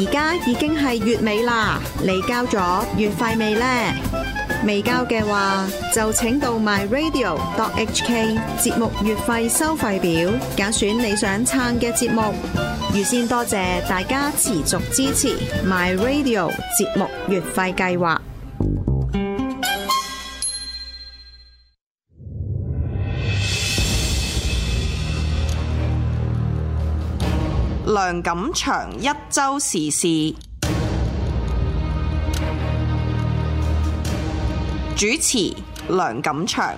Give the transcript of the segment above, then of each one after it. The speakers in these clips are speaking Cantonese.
而家已經係月尾啦，你交咗月費未呢？未交嘅話，就請到 myradio.hk 節目月費收費表，揀選你想撐嘅節目。預先多謝大家持續支持 myradio 節目月費計劃。 梁錦祥一周時事主持，梁錦祥。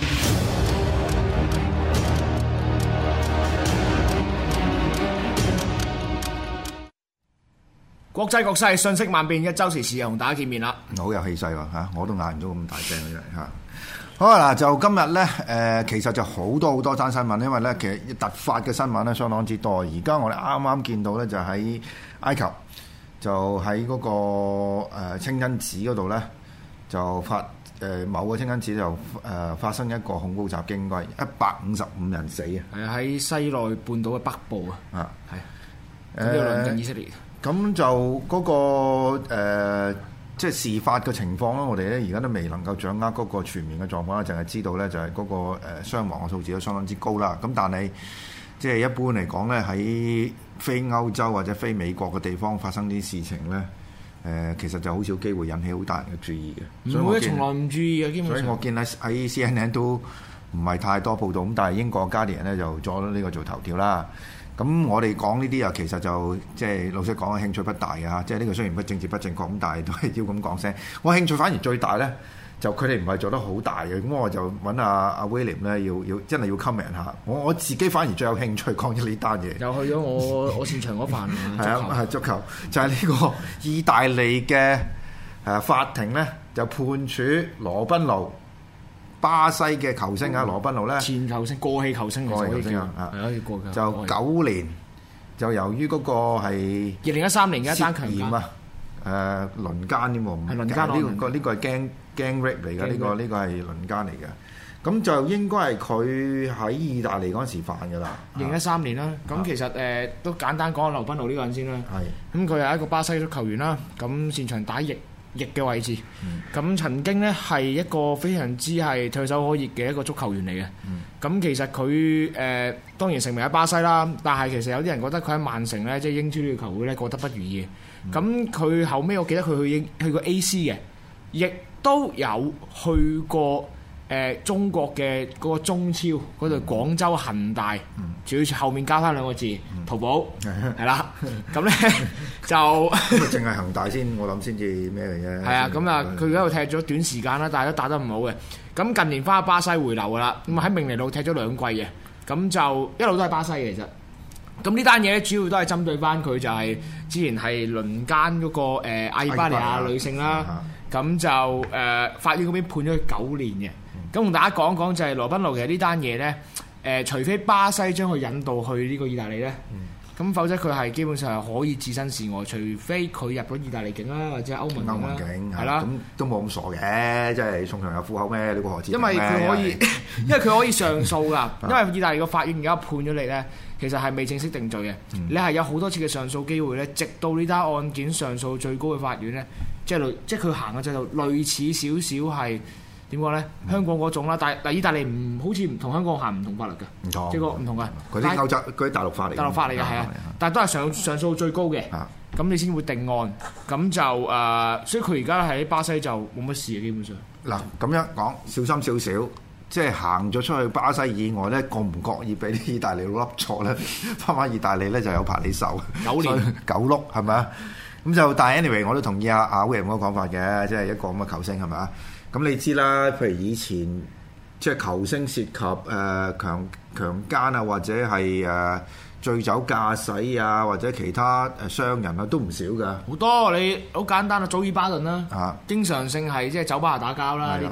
國際局勢瞬息萬變，一周時事又同大家見面啦。 好有氣勢喎嚇，我都嗌唔到咁大聲嘅真係嚇。好啊嗱，就今日咧其實就好多單新聞，因為咧其實突發嘅新聞咧相當之多。而家我哋啱啱見到咧就喺埃及，就喺嗰個清真寺嗰度咧就某個清真寺就發生一個恐怖襲擊，應該係155人死啊！ 係啊，喺西奈半島嘅北部啊，係咁呢個鄰近以色列。 咁就嗰個即係事發嘅情況啦，我哋咧而家都未能夠掌握嗰個全面嘅狀況啦，淨係知道咧就係嗰個傷亡嘅數字都相當之高啦。咁但係即係一般嚟講咧，喺非歐洲或者非美國嘅地方發生啲事情咧，其實就好少機會引起好大人嘅注意嘅。 唔會，從來唔注意嘅，基本上。 所以我見喺 CNN 都唔係太多報導，咁但係英國 Guardian 咧就做咗呢個做頭條啦。咁我哋講呢啲啊，其實就即係老實講，興趣不大嘅嚇。即係呢個雖然不政治不正確，咁但係都係要咁講聲。我興趣反而最大咧，就佢哋唔係做得好大嘅。咁我就揾阿 William 咧，要真係要 comment 下。我自己反而最有興趣講呢單嘢。 又去咗我擅長嗰範係啊，係足球，就係呢個意大利嘅法庭咧，就判處羅賓奴。巴西嘅球星啊，羅賓奴咧， 前球星、過氣球星嘅，可以叫就9年，就由於嗰個係 2013年嘅一單強姦啊，輪姦添喎，唔係輪姦，呢個係gang rape 嚟㗎，呢個係輪姦嚟嘅。咁就應該係佢喺意大利嗰陣時犯㗎啦。 2013年啦，咁其實都簡單講下羅賓奴呢個人先啦。係，咁佢係一個巴西足球員啦，咁擅長打翼嘅位置，咁曾經咧係一個非常之係唾手可熱嘅一個足球員嚟嘅。咁其實佢當然成名喺巴西啦，但係其實有啲人覺得佢喺曼城咧，即係英超呢個球會咧過得不如意。咁佢後尾我記得佢去過 AC 嘅，亦都有去過中國嘅嗰個中超嗰隊廣州恒大，仲要後面加翻兩個字淘寶，係啦。咁咧就淨係恒大先，我諗先至咩嘅啫。 係啊，咁啊，佢喺度踢咗短時間啦，但係都打得唔好嘅。咁近年翻去巴西回流噶啦，咁喺明尼路踢咗2季嘅，咁就一路都係巴西嘅其實。咁呢單嘢咧，主要都係針對翻佢就係之前係輪姦嗰個阿爾巴尼亞女性啦。咁就法院嗰邊判咗佢9年嘅。咁同大家講講就係羅賓奴其實呢單嘢咧，除非巴西將佢引渡去呢個意大利咧，咁否則佢係基本上係可以置身事外，除非佢入咗意大利境啦，或者歐盟境係啦， 咁都冇咁傻嘅，即係送上有虎口咩？呢個何止？ 因為佢可以上訴㗎，因為意大利個法院而家判咗你咧，其實係未正式定罪嘅，你係有好多次嘅上訴機會咧，直到呢單案件上訴最高嘅法院咧，即係佢行嘅制度類似少少係。點講咧？香港嗰種啦，但係意大利好似唔同香港行唔同法律嘅， 唔同， 即係個唔同嘅。 佢啲歐洲嗰啲大陸法嚟， 大陸法嚟嘅係啊，但係都係上訴最高嘅，咁你先會定案。咁就所以佢而家喺巴西就冇乜事嘅基本上。嗱， 咁樣講小心少少，即係行咗出去巴西以外咧，覺唔覺意俾啲意大利佬笠錯咧？翻意大利咧就有排你受 9年 9碌係咪啊？咁就但係 anyway 我都同意阿 William 嗰個講法嘅，即係一個咁嘅球星係咪啊？咁你知啦，譬如以前即係球星涉及強姦啊，或者係醉酒駕駛啊，或者其他傷人啊，都唔少㗎。 好多，你好簡單啊，祖爾巴頓啦，經常性係即係酒吧打交啦，呢啲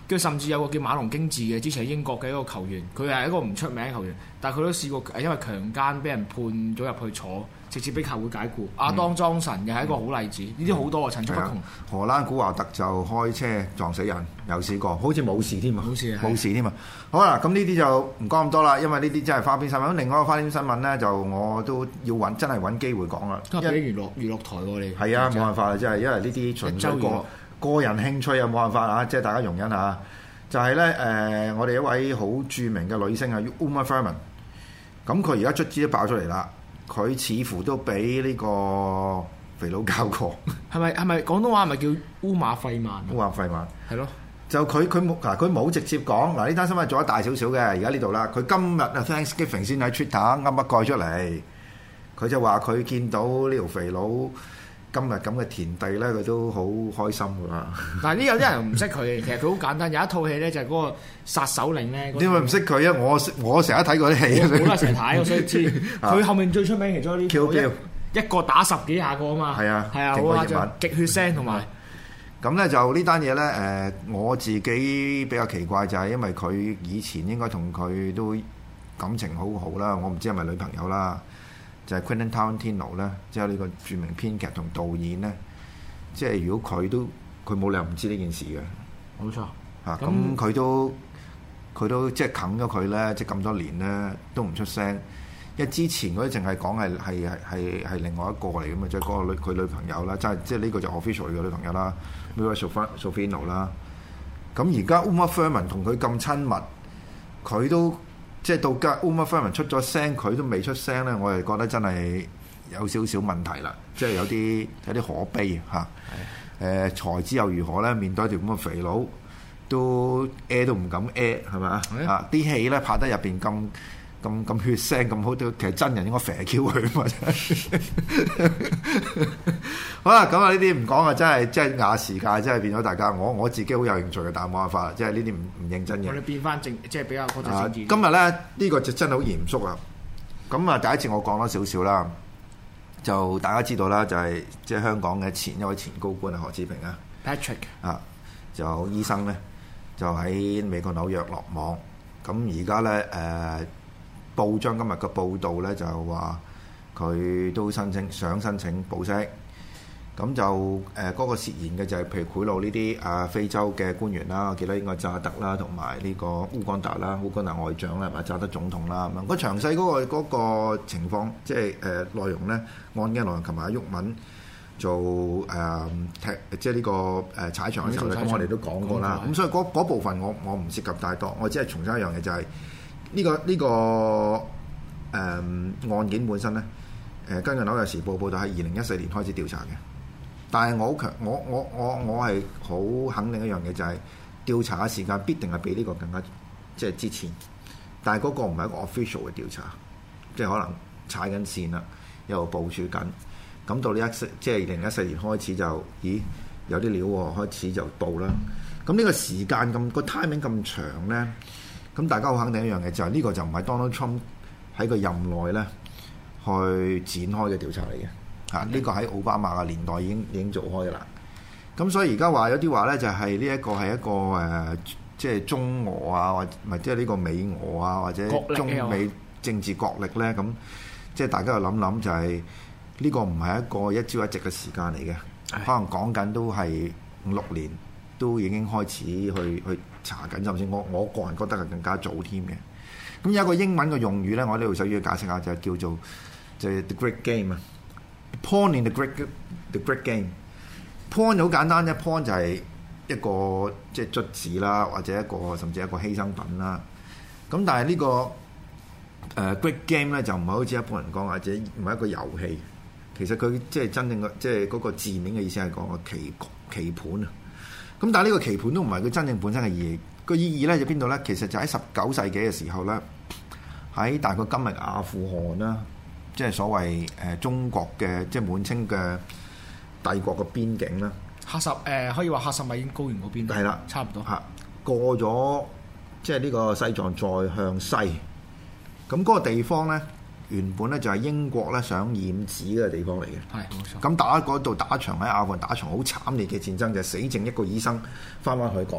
跟住甚至有個叫馬龍經治嘅，之前喺英國嘅一個球員，佢係一個唔出名嘅球員，但係佢都試過因為強姦俾人判咗入去坐，直接俾球會解雇。亞當莊臣又係一個好例子，呢啲好多啊，層出不窮。 荷蘭古華特就開車撞死人，有試過，好似冇事添啊，冇事添啊。好啦，咁呢啲就唔講咁多啦，因為呢啲真係花邊新聞。另外一個花邊新聞咧，就我都要真係揾機會講啦。 都係俾娛樂台喎，你係啊，冇辦法啦，真係因為呢啲純粹個人興趣又冇辦法啊，即係大家容忍下。就係咧我哋一位好著名嘅女星啊 Uma Thurman， 咁佢而家卒之都爆出嚟啦，佢似乎都俾呢個肥佬搞過。係咪廣東話係咪叫烏馬費曼？ 烏馬費曼係咯， 就佢冇直接講嗱，呢單新聞做得大少少嘅，而家呢度啦。佢今日啊 Thanksgiving 先喺 Twitter 噏一蓋出嚟，佢就話佢見到呢條肥佬今日咁嘅田地咧，佢都好開心噶啦。但係呢有啲人唔識佢，其實佢好簡單。有一套戲咧就係嗰個殺手令咧。 點解唔識佢啊？我成日睇過啲戲， 我都係成日睇，所以知佢後面最出名其中呢套一個打10幾下個啊嘛。 係啊， 好誇張，極血腥同埋。 咁咧就呢單嘢咧我自己比較奇怪就係因為佢以前應該同佢都感情好好啦，我唔知係咪女朋友啦。就係 Quentin Tarantino 咧，即係呢個著名編劇同導演咧，即係如果佢冇理由唔知呢件事嘅， 冇錯嚇。咁佢都即係啃咗佢咧，即係咁多年咧都唔出聲。因為之前嗰啲淨係講係另外一個嚟嘅嘛，即係嗰個佢女朋友啦，即係呢個就 official 嘅女朋友啦 Mira Sorvino 啦。咁而家 Uma Thurman 同佢咁親密，佢都。即係到家 Uma Thurman 出咗聲，佢都未出聲咧，我係覺得真係有少少問題啦，即係有啲可悲嚇。才智又如何咧？面對一條咁嘅肥佬，都都唔敢係咪啊？啊！啲戲咧拍得入邊咁血腥咁好，其實真人應該肥 Q 佢嘛。好啦，咁啊呢啲唔講啊，真係亞視界，真係變咗大家。我自己好有興趣嘅，但係冇辦法，即係呢啲唔認真嘅。 我哋變翻即係比較國際政治。 今日咧呢個就真係好嚴肅啊！咁啊，第一次我講咗少少啦，就大家知道啦，就係即係香港嘅一位前高官啊，何志平啊 Patrick 啊，就醫生咧就喺美國紐約落網。咁而家咧報章今日嘅報導咧就話佢都想申請保釋。咁就嗰個涉嫌嘅就係譬如賄賂呢啲非洲嘅官員啦，我記得應該扎德啦，同埋呢個烏干達啦，烏干達外長啦，同埋扎德總統啦咁樣。個詳細嗰個情況，即係內容咧，案件內容，琴日阿毓民做即係呢個踩場嘅時候咧，咁我哋都講過啦。咁所以嗰部分我唔涉及太多，我只係重申一樣嘢，就係呢個案件本身咧，根據紐約時報報道係2014年開始調查嘅。但係我好強，我係好肯定一樣嘢，就係調查嘅時間必定係比呢個更加即係之前。但係嗰個唔係一個 official 嘅調查，即係可能踩緊線啦，一路部署緊。咁到即係2014年開始就，咦有啲料喎，開始就報啦。咁呢個時間個 timing 咁長咧，咁大家好肯定一樣嘢，就係呢個就唔係 Donald Trump 喺個任內咧去展開嘅調查嚟嘅。呢個喺奧巴馬嘅年代已經做開嘅啦。咁所以而家話有啲話咧，就係呢一個係一個即係中俄啊，或者即係呢個美俄啊，或者中美政治角力咧。咁即係大家又諗，就係呢個唔係一個一朝一夕嘅時間嚟嘅，可能講緊都係5-6年都已經開始去查緊，甚至我個人覺得係更加早添嘅。咁有一個英文嘅用語咧，我呢度想要解釋下，就係叫做就係 The Great Game 啊。Pawn in the great game。Pawn 好簡單啫 ，pawn 就係一個即係卒子啦，或者一個甚至一個犧牲品啦。咁但係呢個great game 咧就唔係好似一般人講，或者唔係一個遊戲。其實佢即係真正嘅即係嗰個字面嘅意思係講個棋盤啊。咁但係呢個棋盤都唔係佢真正本身嘅意義。個意義咧就邊度咧？其實就喺19世紀嘅時候咧，喺大概今日阿富汗啦。即係所謂中國嘅即係滿清嘅帝國嘅邊境啦， 可以話喀什米高原嗰邊係啦，差唔多嚇。 過咗即係呢個西藏再向西，咁嗰個地方咧原本咧就係英國咧想染指嘅地方嚟嘅， 係冇錯。咁嗰度打場喺阿富汗打場好慘烈嘅戰爭，就係死剩一個醫生翻去講嘅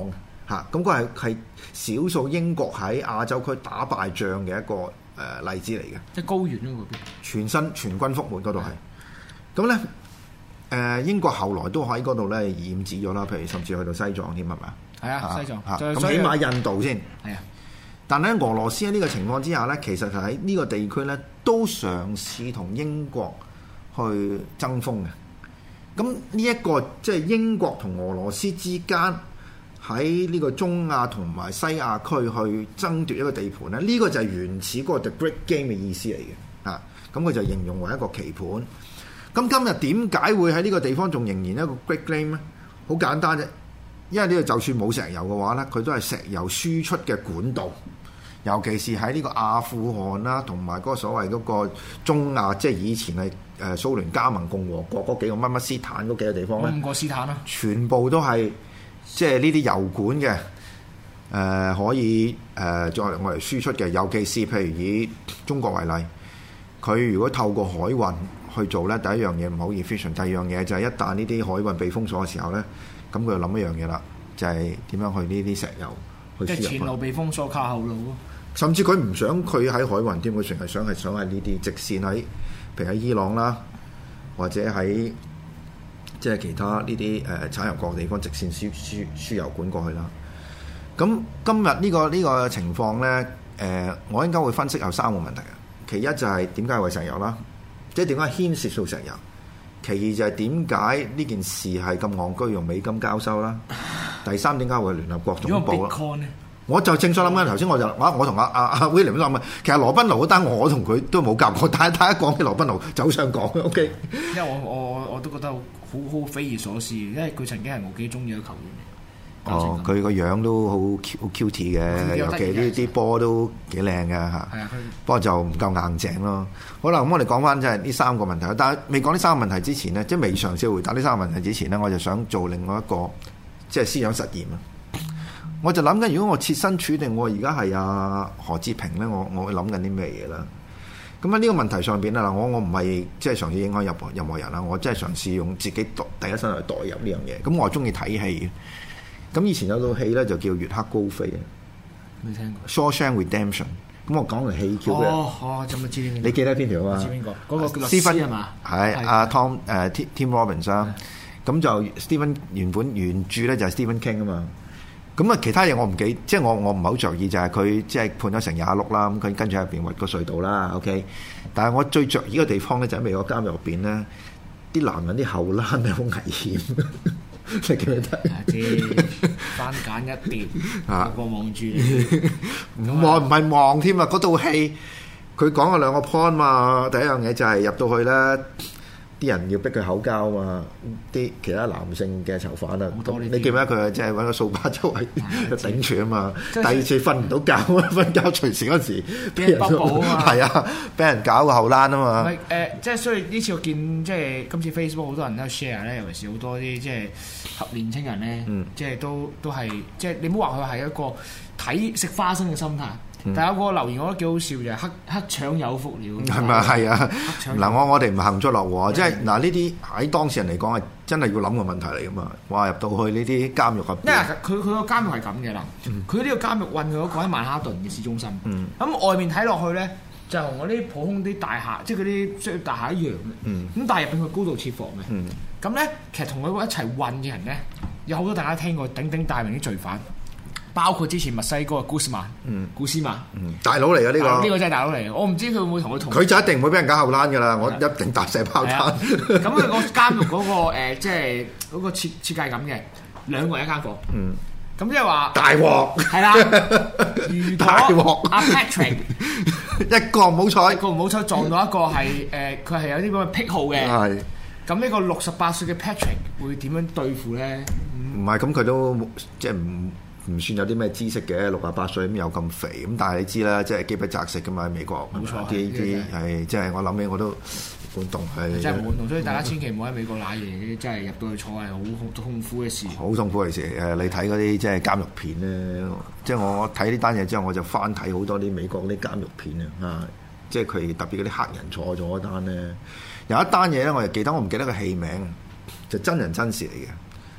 嚇，咁佢係少數英國喺亞洲區打敗仗嘅一個例子嚟嘅。 即係高原嗰邊， 全軍覆沒嗰度係。咁咧英國後來都喺嗰度咧染指咗啦，譬如甚至去到西藏添係咪啊？ 係啊，西藏。 咁起碼印度先。 係啊。 但係俄羅斯喺呢個情況之下咧，其實係喺呢個地區咧都嘗試同英國去爭鋒嘅。咁呢一個即係英國同俄羅斯之間喺呢個中亞同埋西亞區去爭奪一個地盤咧，呢個就係原始嗰個 The Great Game 嘅意思嚟嘅。啊，咁佢就形容為一個棋盤。咁今日點解會喺呢個地方仲仍然一個 Great Game 咧？好簡單啫，因為呢個就算冇石油嘅話咧，佢都係石油輸出嘅管道。尤其是喺呢個阿富汗啦，同埋嗰個所謂嗰個中亞，即係以前係蘇聯加盟共和國嗰幾個乜乜斯坦嗰幾個地方咧，5個斯坦啦，全部都係即係呢啲油管嘅，可以再嚟我嚟輸出嘅。尤其是譬如以中國為例，佢如果透過海運去做咧，第一樣嘢唔好 efficient， 第二樣嘢就係一旦呢啲海運被封鎖嘅時候咧，咁佢就諗一樣嘢啦，就係點樣去呢啲石油去輸入。即係前路被封鎖，靠後路咯。甚至佢唔想佢喺海運添，佢淨係想喺呢啲直線喺，譬如喺伊朗啦，或者喺即係其他呢啲產油國嘅地方直線輸油管過去啦。咁今日呢個情況咧，我應該會分析有3個問題嘅。其一就係點解為石油啦，即係點解牽涉到石油。其二就係點解呢件事係咁戇居用美金交收啦。第三點解會聯合國總部啦。我就正想諗緊頭先，我同阿 William 都諗啊，其實羅賓奴嗰單我同佢都冇夾過，但係大家講起羅賓奴就好想講 ，OK？ 因為我都覺得好匪夷所思，因為佢曾經係我幾中意嘅球員。 哦，佢個樣都好 cute 嘅，尤其呢啲波都幾靚嘅嚇。係啊，不過就唔夠硬淨咯。好啦，咁我哋講翻即係呢3個問題，但係未講呢3個問題之前呢，即係未嘗試回答呢3個問題之前呢，我就想做另外一個即係思想實驗啊。我就諗緊，如果我設身處地，我而家係阿何志平咧，我會諗緊啲咩嘢啦？咁喺呢個問題上邊啊，我唔係即係嘗試影響任何人啦，我真係嘗試用自己第一身去代入呢樣嘢。咁我中意睇戲嘅，咁以前有套戲咧就叫《月黑高飛》啊， 未聽過。 Shawshank Redemption。咁我講嚟戲橋嘅。 咁我知邊個？ 你記得邊條啊？ 知邊個？嗰個叫律師係嘛？ 係阿 Tim Robbins 啊。咁就 Stephen 原著咧就係 Stephen King 啊嘛。咁啊，其他嘢我唔記，即係我唔係好着意，就係佢即係判咗成26啦，咁佢跟住入邊挖個隧道啦 ，OK。但係我最着意嘅地方咧，就喺美國監獄入邊咧，啲男人啲後欄係好危險，你記唔記得？ 知番梘一跌，個望住你， 唔係望添啊！嗰套戲佢講咗2個 point 嘛，第一樣嘢就係入到去咧。啲人要逼佢口交嘛，啲其他男性嘅囚犯啊，你記唔記得佢即係揾個掃把周圍頂住啊嘛？第二次瞓唔到覺，瞓覺隨時嗰時俾人剝布啊嘛，係啊，俾人搞個後欄啊嘛。 即係所以呢次我見即係今次 Facebook 好多人都 share 咧，尤其是好多啲即係年青人咧，即係都係即係你唔好話佢係一個睇食花生嘅心態。但有個留言我覺得幾好笑，就係黑腸有福了， 係咪？係啊！嗱，我哋唔幸出落喎，即係嗱呢啲喺當事人嚟講係真係要諗個問題嚟噶嘛。話入到去呢啲監獄入邊， 因為佢個監獄係咁嘅啦。佢呢個監獄運佢嗰個喺曼哈頓嘅市中心。咁外面睇落去咧，就同我啲普通啲大廈，即係嗰啲商業大廈一樣嘅。咁但係入邊佢高度設防嘅。咁咧，其實同佢一齊運嘅人咧，有好多大家聽過鼎鼎大名啲罪犯。包括之前墨西哥嘅古斯曼， 大佬嚟嘅呢個， 呢個真係大佬嚟嘅。我唔知佢會唔會同佢同。 佢就一定唔會俾人搞後欄㗎啦，我一定搭石炮彈。 咁佢個監獄嗰個即係嗰個設計咁嘅，2個人一間房。咁即係話大鑊係啦。如果阿 Patrick 一個唔好彩撞到一個係佢係有啲咁嘅癖好嘅。係。咁呢個68歲嘅 Patrick 會點樣對付咧？ 唔係咁，佢都即係唔算有啲咩知識嘅，68歲咁又咁肥咁，但係你知啦，即係飢不擇食噶嘛，喺美國冇錯啲係即係我諗起我都滿動係真係滿動，所以大家千祈唔好喺美國揦嘢，真係入到去坐係好痛苦嘅事。 好痛苦嘅事你睇嗰啲即係監獄片咧，即係我睇呢單嘢之後，我就翻睇好多啲美國嗰啲監獄片啊，即係佢特別嗰啲黑人坐咗嗰單咧，有一單嘢咧，我就記得，我唔記得個戲名，就真人真事嚟嘅。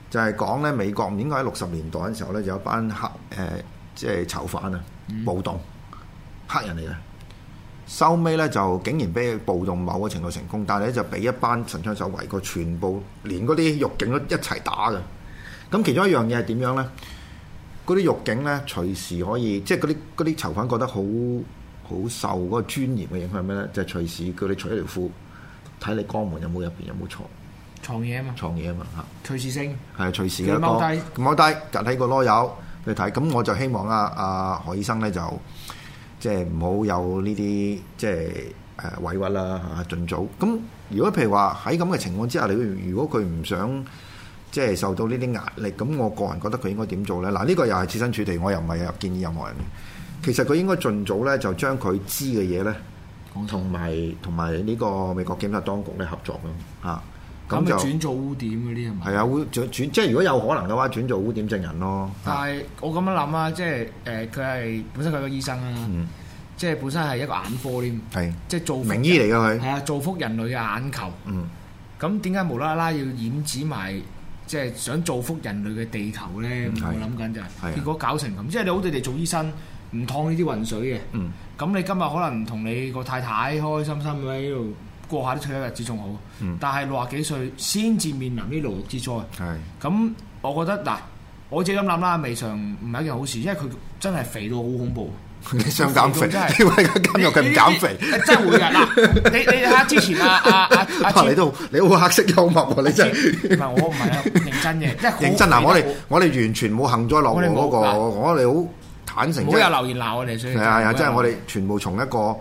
就係講咧美國應該喺60年代嘅時候咧，有一班即係囚犯啊，暴動黑人嚟嘅。收尾咧就竟然俾暴動某個程度成功，但係咧就俾一班神槍手圍過，全部連嗰啲獄警都一齊打嘅。咁其中一樣嘢係點樣咧？嗰啲獄警咧隨時可以，即係嗰啲囚犯覺得好受嗰個尊嚴嘅影響係咩咧？就係隨時叫你除一條褲，睇你肛門有冇入邊有冇藏嘢啊嘛，嚇，隨時性係隨時嘅踎低趌喺個籮柚去睇。咁我就希望何醫生咧就即係唔好有呢啲即係委屈啦嚇，盡早。咁如果譬如話喺咁嘅情況之下，如果佢唔想即係受到呢啲壓力，咁我個人覺得佢應該點做咧？嗱，呢個又係設身處地，我又唔係建議任何人。其實佢應該盡早咧就將佢知嘅嘢咧，同埋呢個美國檢察當局咧合作咯嚇。咁就轉做污點嗰啲係咪？ 係啊，轉即係如果有可能嘅話，轉做污點證人咯。 但係我咁樣諗啊，即係佢係本身佢係個醫生啦，即係本身係一個眼科添， 係即係造福名醫嚟㗎佢。 係啊，造福人類嘅眼球。咁點解無啦啦要染指埋即係想造福人類嘅地球咧？我諗緊就係結果搞成咁，即係你好地地做醫生，唔燙呢啲渾水嘅。咁你今日可能同你個太太開開心心喺度過下啲退休日子仲好，但係60幾歲先至面臨呢牢獄之災。咁我覺得嗱，我自己咁諗啦，未嘗唔係一件好事，因為佢真係肥到好恐怖。 你想減肥？因為監獄佢唔減肥， 真係會㗎嗱。你睇下之前你好黑色幽默喎！你真係唔係我唔係啊，認真嘅，即係認真嗱。我哋完全冇幸災樂禍嗰個，我哋好坦誠。 唔好有留言鬧我哋，所以係即係我哋全部從一個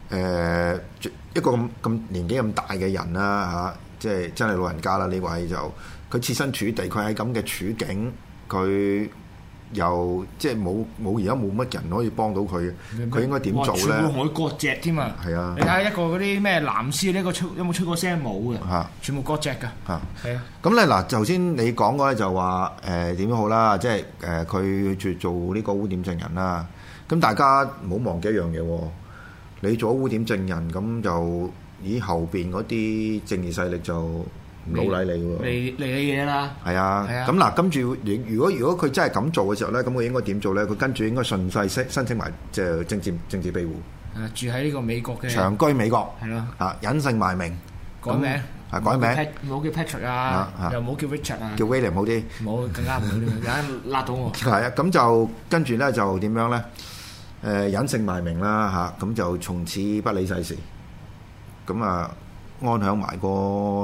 咁年紀咁大嘅人啦嚇，即係真係老人家啦。呢位就佢設身處地，佢喺咁嘅處境，佢又即係而家冇乜人可以幫到佢，佢應該點做咧？ 全部可以割隻添啊！係啊！你睇下一個嗰啲咩藍絲呢有冇出過聲冇嘅？嚇！全部割隻㗎嚇！係啊！ 咁咧嗱，頭先你講嗰咧就話點都好啦，即係佢做呢個污點證人啦。咁大家唔好忘記一樣嘢喎。你做污點證人咁就後邊嗰啲政治勢力就唔老禮你喎， 嚟你嘢啦。係啊，咁嗱，跟住如果佢真係咁做嘅時候咧，咁佢應該點做咧？佢跟住應該順勢申請埋即係政治庇護。 住喺呢個美國嘅長居美國。 係咯。 隱姓埋名。 改名。 改名。 冇叫 Patrick 啊，又冇叫 Richard 啊。 叫 William 好啲。 冇更加唔好啲，有人辣到我。 係啊，咁就跟住咧就點樣咧？隱姓埋名啦嚇，咁就從此不理世事，咁安享埋個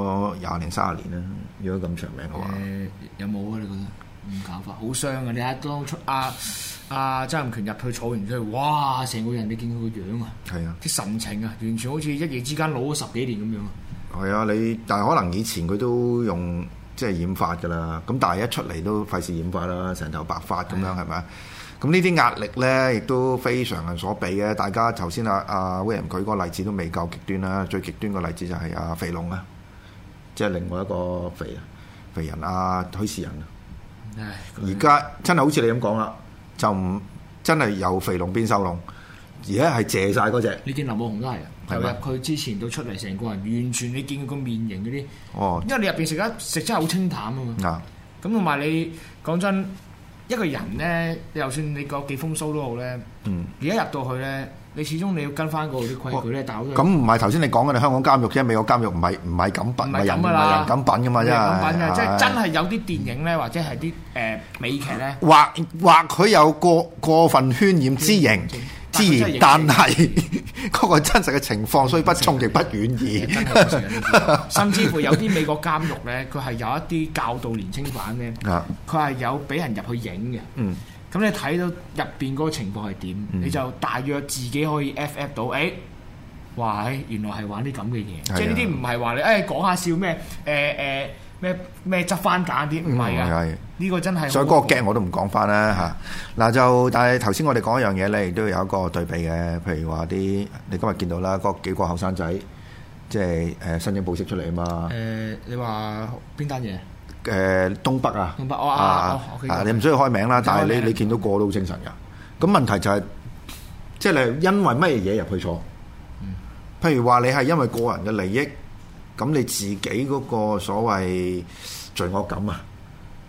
20年30年啦。如果咁長命嘅話， 有冇啊？你覺得唔搞法好傷啊！你睇當初曾蔭權入去坐完之後，哇！成個人你見佢個樣啊，係啊，啲神情啊，完全好似一夜之間老咗10幾年咁樣。係啊，但係可能以前佢都用即係染髮㗎啦，咁但係一出嚟都費事染髮啦，成頭白髮咁樣係咪？咁呢啲壓力咧，亦都非常人所俾嘅。大家頭先阿 William 舉個例子都未夠極端啦，最極端個例子就係阿肥龍啊，即係另外一個肥人許仕仁。而家真係好似你咁講啦，就唔真係由肥龍變瘦龍，而家係謝晒嗰隻。 你見林武雄都係啊，由入佢之前到出嚟，成個人完全你見佢個面型嗰啲，因為你入邊食真係好清淡啊嘛。咁同埋你講真。一個人咧，就算你個幾風騷都好咧，而家入到去咧，你始終你要跟翻嗰啲規矩咧。咁唔係頭先你講嘅，香港監獄啫，美國監獄唔係咁品，唔係人咁品噶嘛，真係。 即係真係有啲電影咧，或者係啲美劇咧， 或許有過分渲染之形。但係嗰個真實嘅情況，雖不中亦不遠矣。 甚至乎有啲美國監獄咧，佢係有一啲教導年青犯咧，佢係有俾人入去影嘅。咁你睇到入邊嗰個情況係點，你就大約自己可以 FF 到，哇！原來係玩啲咁嘅嘢，即係呢啲唔係話你講下笑咩咩執翻揀啲，唔係啊！呢個真係。 所以嗰個 gag 我都唔講翻啦嚇。嗱就，但係頭先我哋講一樣嘢咧，亦都有一個對比嘅。譬如話你今日見到啦，嗰幾個後生仔，即係申請保釋出嚟啊嘛。 你話邊單嘢？ 東北啊。 東北你唔需要開名啦，但係你見到個都好精神㗎。咁問題就係，即係你因為乜嘢入去坐？譬如話你係因為個人嘅利益。咁你自己嗰個所謂罪惡感啊，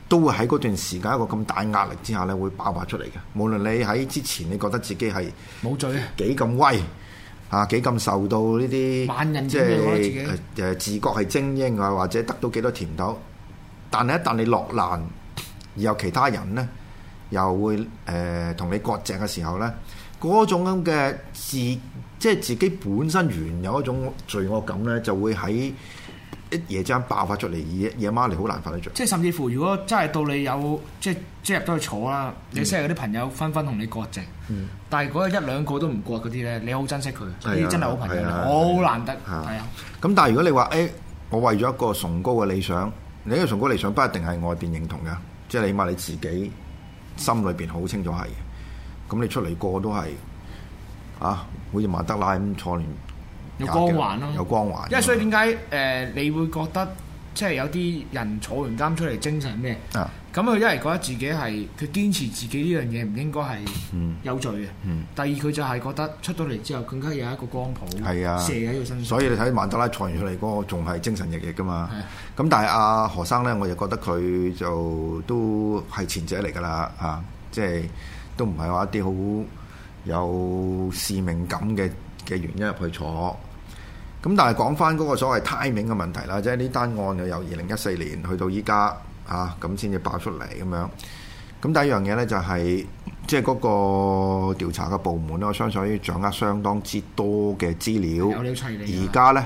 都會喺嗰段時間一個咁大壓力之下咧，會爆發出嚟嘅。無論你喺之前你覺得自己係冇罪幾咁威啊，幾咁受到呢啲即係自覺係精英啊，或者得到幾多甜頭，但係一旦你落難，而有其他人咧又會同你割席嘅時候咧，嗰種咁嘅即係自己本身原有一種罪惡感咧，就會喺一夜之間爆發出嚟，夜晚嚟好難瞓得着。 即係甚至乎，如果真係到你有即入到去坐啦，你識嗰啲朋友紛紛同你割席，但係嗰一兩個都唔割嗰啲咧，你好珍惜佢，呢啲真係好朋友，好難得。係啊。咁但係如果你話我為咗一個崇高嘅理想，你呢個崇高理想不一定係外邊認同嘅，即係起碼你自己心裏邊好清楚係嘅。咁你出嚟個個都係好似曼德拉咁坐年。 有光環咯， 有光環。 因為所以點解你會覺得即係有啲人坐完監出嚟精神咩？咁佢一嚟覺得自己係佢堅持自己呢樣嘢唔應該係有罪嘅。第二佢就係覺得出到嚟之後更加有一個光譜射喺佢身上。所以你睇曼德拉坐完出嚟嗰個仲係精神奕奕噶嘛。咁但係阿何生咧，我就覺得佢就都係前者嚟㗎啦。即係都唔係話一啲好有使命感嘅原因入去坐。咁但係講翻嗰個所謂 timing 嘅問題啦，即係呢單案又由2014年去到依家咁先至爆出嚟咁樣。咁第一樣嘢咧就係即係嗰個調查嘅部門咧，我相信掌握相當之多嘅資料。 有料齊理。 而家咧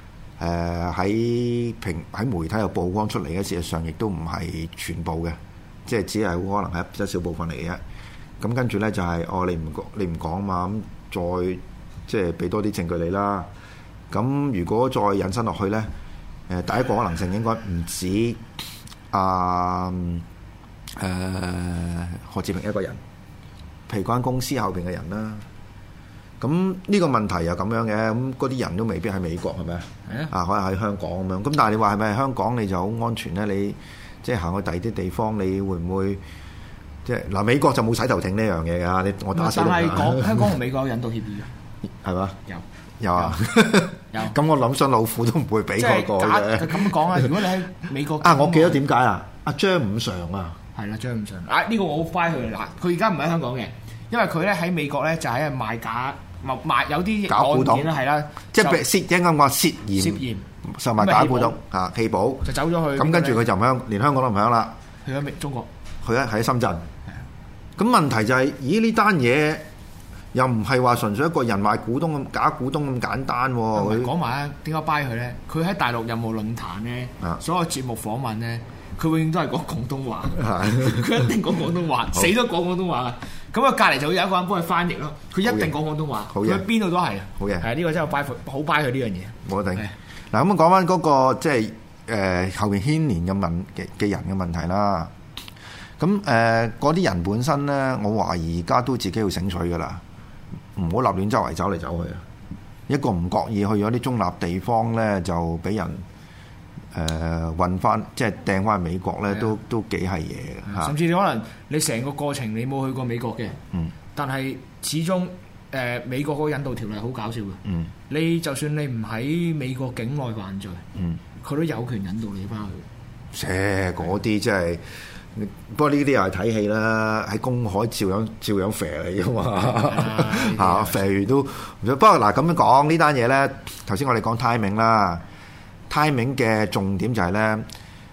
喺媒體有曝光出嚟嘅，事實上亦都唔係全部嘅，即係只係可能係一小部分嚟嘅。咁跟住咧就係你唔講嘛，咁再即係俾多啲證據你啦。咁如果再引申落去咧，第一個可能性應該唔止何志明一個人，譬如嗰間公司後邊嘅人啦。咁呢個問題又咁樣嘅，咁嗰啲人都未必喺美國係咪啊？可能喺香港咁樣。咁但係你話係咪香港你就好安全咧？你即係行去第二啲地方，你會唔會即係嗱？美國就冇洗頭艇呢樣嘢㗎。我打死你。 但係香港同美國有引渡協議嘅， 係嘛？有啊。 有。 咁我諗上老虎都唔會俾嗰個嘅。 咁講啊！如果你喺美國我記得點解啊？阿張五常啊， 係啦，張五常。呢個我好快佢啦。佢而家唔喺香港嘅，因為佢咧喺美國咧就喺度賣假有啲案件啦，係啦， 即係啱啱話涉嫌售賣假古董棄保， 就走咗去。 咁跟住佢就連香港都唔響啦， 去咗中國， 喺深圳。咁問題就係，呢單嘢又唔係話純粹一個人賣古董咁假古董咁簡單喎。 講埋點解掰佢咧？佢喺大陸任何論壇咧，所有節目訪問咧，佢永遠都係講廣東話。佢一定講廣東話，死都講廣東話。咁隔離就會有一個人幫佢翻譯咯。佢一定講廣東話。佢喺邊度都係。好嘢。係呢個真係好掰佢呢樣嘢。 冇得頂。嗱咁講翻嗰個即係後邊牽連嘅人嘅問題啦。咁嗰啲人本身咧，我懷疑而家都自己要醒水噶啦。唔好立亂周圍走嚟走去啊！一個唔覺意去咗啲中立地方咧，就俾人運翻，即係掟翻去美國咧，都幾係嘢嘅。 甚至你可能你成個過程你冇去過美國嘅，但係始終美國嗰個引渡條例好搞笑嘅。你就算你唔喺美國境內犯罪，佢都有權引渡你翻去。 嗰啲即係。不過呢啲又係睇戲啦，喺公海照樣肥嚟噶嘛，肥完都。不過嗱咁樣講呢單嘢咧，頭先我哋講 timing 啦 ，timing 嘅重點就係咧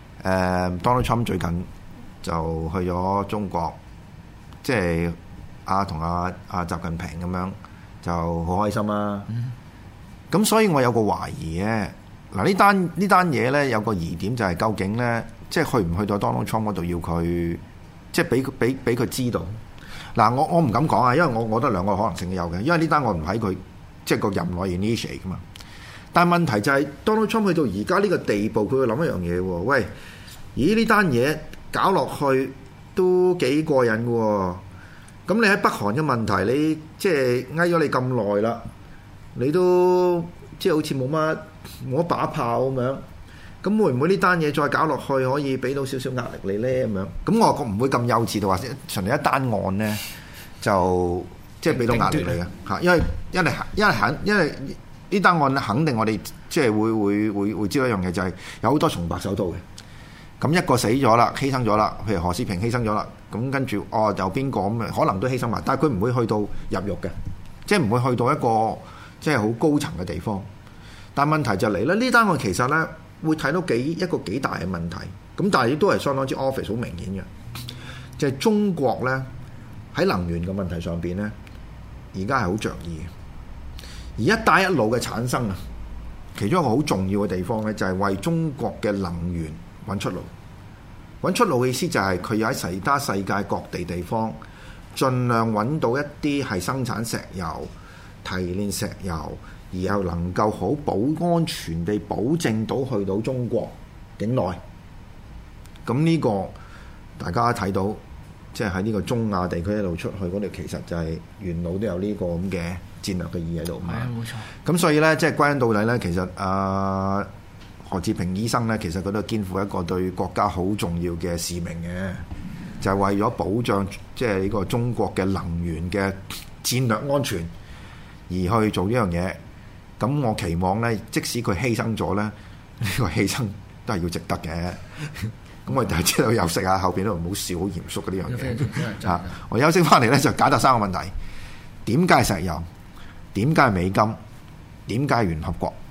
，Donald Trump 最近就去咗中國，即係同阿習近平咁樣，就好開心啦。咁所以我有個懷疑嘅，嗱呢單嘢咧有個疑點就係究竟咧。即係去唔去到 Donald Trump 嗰度要佢，即係俾佢知道。嗱，我唔敢講啊，因為我覺得兩個可能性都有嘅。因為呢單案唔喺佢即係個任內 initiate 噶嘛。但係問題就係 Donald Trump 去到而家呢個地步，佢會諗一樣嘢喎。喂，呢單嘢搞落去都幾過癮嘅喎。咁你喺北韓嘅問題，你即係翳咗你咁耐啦，你都即係好似冇一把炮咁樣。咁會唔會呢單嘢再搞落去可以俾到少少壓力你咧咁樣？咁我唔會咁幼稚到話純粹一單案咧就即係俾到壓力你嘅嚇，因為呢單案肯定我哋即係會知道一樣嘢就係有好多重白手套嘅。 咁一個死咗啦，犧牲咗啦，譬如何士平犧牲咗啦，咁跟住有邊個咁可能都犧牲埋，但係佢唔會去到入獄嘅，即係唔會去到一個即係好高層嘅地方。但係問題就嚟咧，呢單案其實咧會睇到一個幾大嘅問題，咁但係亦都係相當之 obvious 好明顯嘅，就係中國咧喺能源嘅問題上邊咧，而家係好着意嘅。而一帶一路嘅產生啊，其中一個好重要嘅地方咧，就係為中國嘅能源揾出路。揾出路嘅意思就係佢要喺其他世界各地方，盡量揾到一啲係生產石油、提煉石油，而又能夠好安全地保證到去到中國境內。咁呢個大家睇到，即係喺呢個中亞地區一路出去嗰度，其實就係沿路都有呢個咁嘅戰略嘅意義喺度。 係啊，冇錯。 咁所以咧，即係歸根到底咧，其實何志平醫生咧，其實佢都肩負一個對國家好重要嘅使命嘅，就係為咗保障即係呢個中國嘅能源嘅戰略安全而去做呢樣嘢。咁我期望咧，即使佢犧牲咗咧，呢個犧牲都係要值得嘅。咁我哋就知道休息下，後邊都唔好笑，好嚴肅嘅呢樣嘢。嚇！我休息翻嚟咧，就解答三個問題：點解係石油？點解係美金？點解係聯合國？